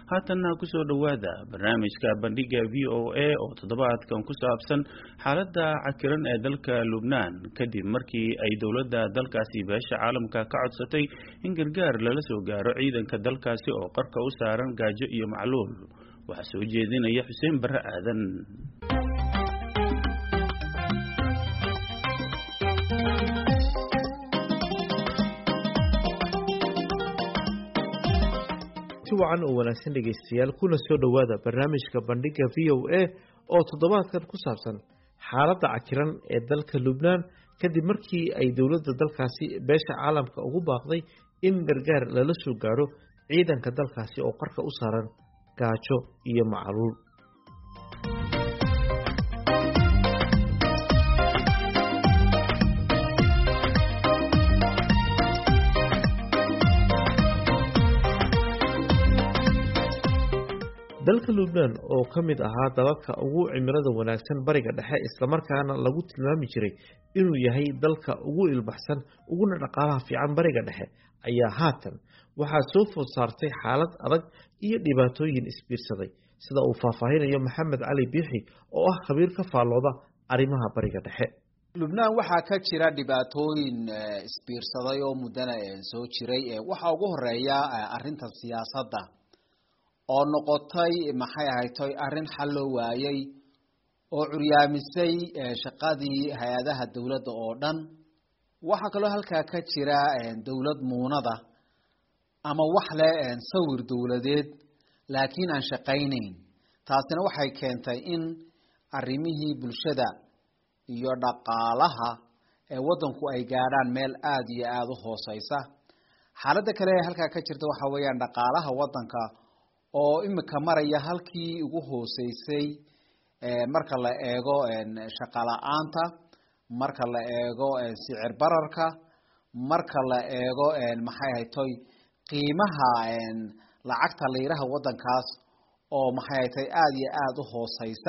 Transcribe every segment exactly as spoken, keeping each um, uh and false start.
haatanna ku soo dhawaada barnaamijka bandhiga V O A oo toddobaadkan ku saabsan xaaladda cakiran ee dalka Lubnaan kadib markii ay dowladda dalkaasi beesha caalamka ka codsatay in gargaar lala soo gaaro ciidanka dalkaasi oo qarka u saaran gaajo iyo macluul. waxaa soo jeedinaya Xuseen Barre Aadan. wacan oo wanaagsan dhegeystayaal kuna soo dhawaada barnaamijka bandhiga V O A oo toddobaadkan ku saabsan xaaladda cakiran ee dalka Lubnaan kadib markii ay dowladda dalkaasi beesha caalamka ugu baaqday in gargaar lala soo gaaro ciidanka dalkaasi oo qarka u saaran gaajo iyo macluul. dalka Lubnaan oo ka mid ahaa dalalka ugu cimilada wanaagsan bariga dhexe isla markaana lagu tilmaami jiray inuu yahay dalka ugu ilbaxsan uguna dhaqaalaha fiican bariga dhexe ayaa haatan waxaa soo food saartay xaalad adag iyo dhibaatooyin isbiirsaday sida uu faahfaahinayo Maxamed Cali Biixi oo ah khabiir ka faallooda arrimaha bariga dhexe. Lubnaan waxaa ka jira dhibaatooyin isbiirsaday oo mudana soo jiray waxa ugu horeeya arrinta siyaasadda oo noqotay maxay ahayd arrin xal loo waayay oo curyaamisay shaqadii hay'adaha dawladda oo dhan. waxa kale halka ka jira dawlad muunada ama wax leh sawir dawladeed laakiin aan shaqaynayn. taasina waxay keentay in arrimihii bulshada iyo dhaqaalaha ee wadanku ay gaadhaan meel aad iyo aad u hooseysa. xaaladda kale halka ka jirta waxa weeyaan dhaqaalaha wadanka oo imika maraya halkii ugu hooseysay ee marka la eego shaqo la'aanta, marka la eego sicir bararka, marka la eego maxay ahayd qiimaha lacagta liiraha wadankaas oo maxay ahayd aad iyo aad u hooseysa.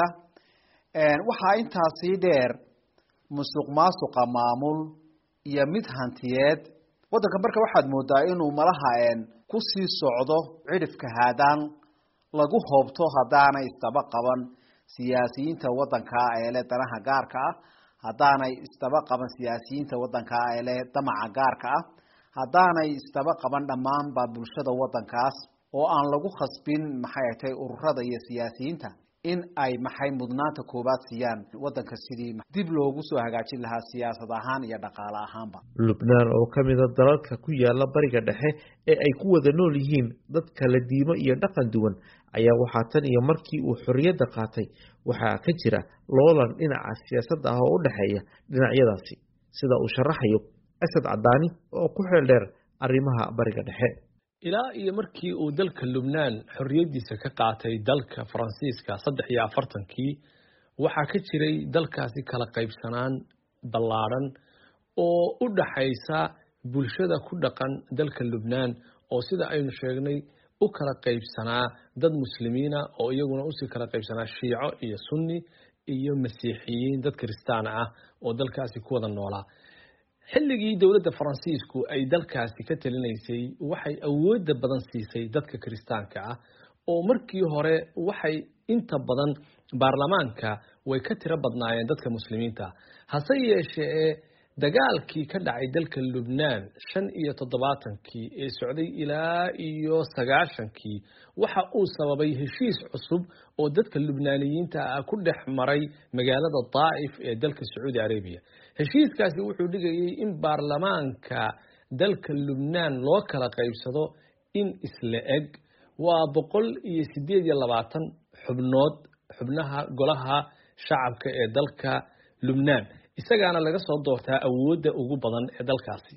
waxa intaasi dheer musuqmaasuqa maamul iyo mid hantiyeed wadanka. marka waxaad moodaa inuu malaha ku sii socdo cirifka haadaan lagu hoobto haddaanay isdaba qaban siyaasiyiinta wadanka ee leh danaha gaarka ah, haddaanay isdaba qaban siyaasiyiinta wadanka ee leh damaca gaarka ah, haddaanay isdaba qaban dhammaanba bulshada wadankaas oo aan lagu khasbin maxay tahay ururada iyo siyaasiyiinta in ay maxay mudnaanta koobaad siiyaan wadanka sidii dib loogu soo hagaajin lahaa siyaasad ahaan iyo dhaqaale ahaanba. Lubnaan oo ka mid ah dalalka ku yaala bariga dhexe ee ay ku wada nool yihiin dad kala diimo iyo dhaqan duwan ayaa waxaa tan iyo markii uu xorriyadda qaatay waxaa ka jira loolan dhinaca siyaasadda ah oo u dhexeeya dhinacyadaasi sida uu sharaxayo Asad Cadaani oo ku xeel dheer arrimaha bariga dhexe. ilaa iyo markii uu dalka Lubnaan xorriyadiisa ka qaatay dalka Faransiiska saddex iyo afartankii waxaa ka jiray dalkaasi kala qaybsanaan ballaaran oo u dhaxaysa bulshada ku dhaqan dalka Lubnaan oo sida aynu sheegnay u kala qaybsanaa dad muslimiina oo iyaguna u sii kala qaybsanaa Shiico iyo Sunni iyo Masiixiyiin dad Kristaan ah oo dalkaasi ku wada noolaa. xilligii dawladda Faransiisku ay dalkaasi ka talinaysay waxay awood badan siisay dadka Kristaanka ah oo markii hore waxay inta badan baarlamaanka way ka tiro badnaayeen dadka muslimiinta. hase yeeshee dagaalkii ka dhacay dalka Lubnaan shan iyo toddobaatankii ee socday ilaa iyo sagaashankii waxa uu sababay heshiis cusub oo dadka Lubnaaniyiinta ah ku dhex maray magaalada Taa'if ee dalka Sacuudi Arabiya. heshiiskaasi wuxuu dhigayay in baarlamaanka dalka Lubnaan loo kala qaybsado in isla eg waa boqol iyo sideed iyo labaatan xubnood xubnaha golaha shacabka ee dalka Lubnaan isagaana laga soo doortaa awoodda ugu badan ee dalkaasi.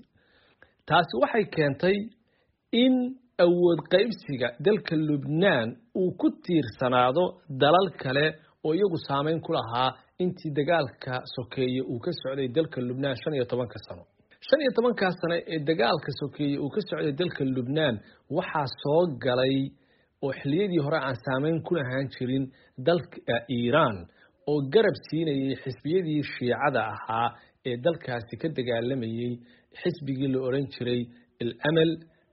taasi waxay keentay in awood qaybsiga dalka Lubnaan uu ku tiirsanaado dalal kale oo iyagu saameyn ku lahaa intii dagaalka sokeeye uu ka socday dalka Lubnaan shan iyo toban sano. shan iyo toban sano ee dagaalka sokeeye uu ka socday dalka Lubnaan waxaa soo galay oo xilliyadii hore aan saameyn ku lahaan jirin dalka Iiraan oo garab siinayay xisbiyadii Shiicada ahaa ee dalkaasi ka dagaalamayay xisbigii la oran jiray al-Amal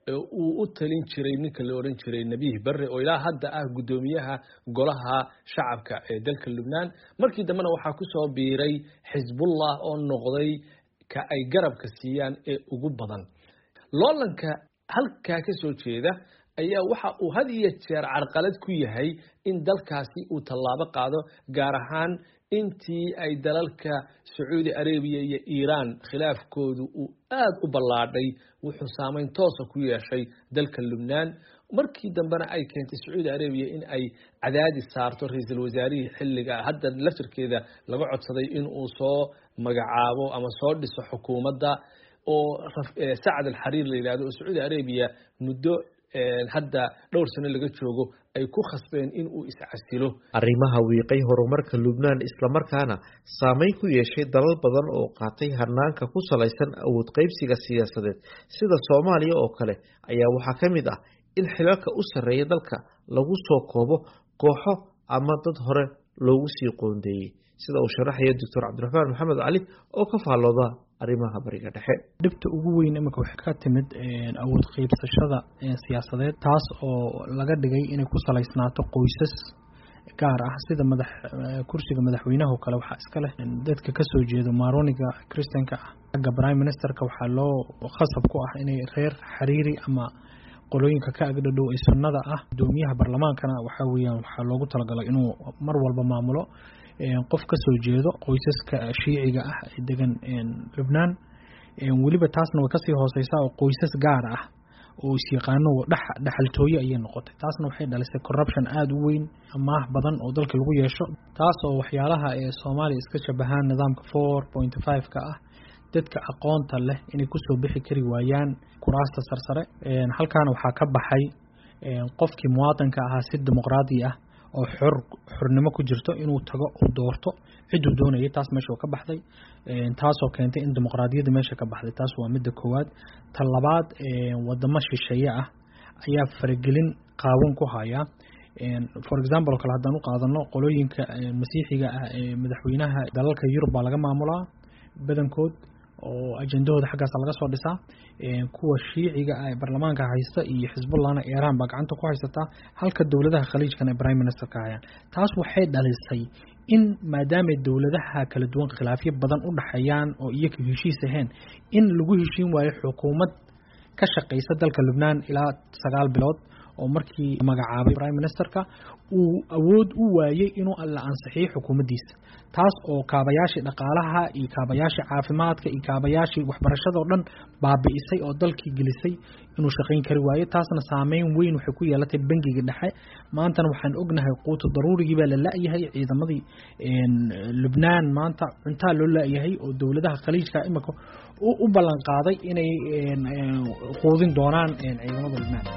uu u talin jiray ninka la oran jiray Nabiih Barre oo ilaa hadda ah gudoomiyaha golaha shacabka ee dalka Lubnaan markii dambena waxa ku soo biiray Xisbullah oo noqday ka ay garabka siiyaan ee ugu badan loolanka halka ka soo jeeda ayaa waxa uu had iyo jeer carqalad ku yahay in dalkaasi uu tallaabo qaado gaar ahaan intii ay dalalka Saudi Arabia iyo Iran khilaafkoodu uu aad u ballaadhay wuxuu saameyn toos ah ku yeeshay dalka Lubnaan markii dambena ay keentay Saudi Arabia in ay cadaadis saarto ra'iisul wasaarihi xilliga hadda laftirkeeda laga codsaday in uu soo magacaabo ama soo dhiso xukuumadda oo Saad al-Hariri la yiraahdo Saudi Arabia muddo hadda dhowr sano laga joogo ay ku khasbeen in uu iscasilo arrimaha wiiqay horumarka Lubnaan isla markaana saameyn ku yeeshay dalal badan oo qaatay hanaanka ku salaysan awood qaybsiga siyaasadeed sida Soomaaliya oo kale ayaa waxa kamid ah in xilalka u sareeya dalka lagu soo koobo kooxo ama dad hore loogu sii qoondeeyay sida uu sharaxayo Doctor Cabdiraxmaan Maxamed Cali oo ka faalooda arrimaha bariga dhexe dhibta ugu weyn imika waxa ka timid awood qaybsashada siyaasadeed taas oo laga dhigay inay ku salaysnaato qoysas gaar ah sida madax kursiga madaxweynaha oo kale waxa iska leh dadka ka soo jeedo Maaroniga Kristanka ah aga Prime Ministerka waxa loo khasab ku ah inay reer Hariri ama qolooyinka ka agdhow ee sunnada ah gudoomiyaha baarlamaankana waxa weeyaan waxa loogu talagalay inuu mar walba maamulo qof ka soo jeedo qoysaska shiiciga ah ee degan Lubnaan waliba taasna way ka sii hooseysaa oo qoysas gaar ah oo is yaqaano dhaxaltooyo ay noqotay taasna waxay dhalisay corruption aad u weyn amaah badan oo dalka lagu yeesho taas oo waxyaalaha ee Soomaaliya iska shabahaan nidaamka four point five ka ah dadka aqoonta leh inay ku soo bixi kari waayaan kuraasta sarsare halkaan waxa ka baxay qofkii muwaadinka ahaa si dimuqraadi ah oo xor xornimo ku jirto inuu tago oo doorto ciduu doonayay taas meesha ka baxday taas oo keentay in dimuqraadiyada meesha ka baxday taas waa mid koowaad tan labaad wadamo shisheeye ah ayaa faragelin qaawan ku haya for example kala hadaan u qaadano qolooyinka masiixiga ah ee madaxweynaha dalalka Yurub baa laga maamulaa badankood oo ajandooda xaggaas laga soo dhisaa kuwa shiiciga ah ee baarlamaanka haysta iyo Xisbullahna Iran baa gacanta ku haysata halka dawladaha khaliijkan ee Prime Minister ka hayaan taas waxay dhalisay in maadaama dawladaha kala duwan khilaafyo badan u dhaxayaan oo iyaga heshiis ahayn in lagu heshiin waayo xukuumad ka shaqeysa dalka Lubnaan ilaa sagaal bilood oo markii magacaabay Prime Ministerka uu awood u waayay inuu alla ansixiyo xukuumaddiisa taas oo kaabayaashii dhaqaalaha iyo kaabayaashii caafimaadka iyo kaabayaashii waxbarashada oo dhan baabi'isay oo dalkii gelisay inuu shaqeyn kari waayo taasna saameyn weyn waxay ku yeelatay bangiga dhexe maantana waxaan ognahay quuto daruurigii baa la la'yahay ciidamadii Lubnaan maanta cuntaa loo la'yahay oo dawladaha khaliijka imika u ballan qaaday inay quudin doonaan ciidamada Lubnaan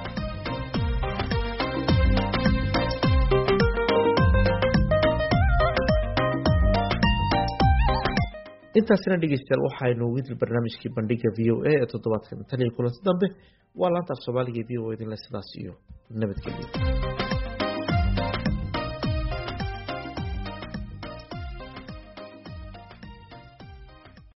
intaasina dhegeystayaal waxaynu wadi barnaamijkii bandhiga V O A ee toddobaadkan tan iyo kulanti dambe waa laanta af Soomaaliga V O A idin la sidaas iyo nabadgelyo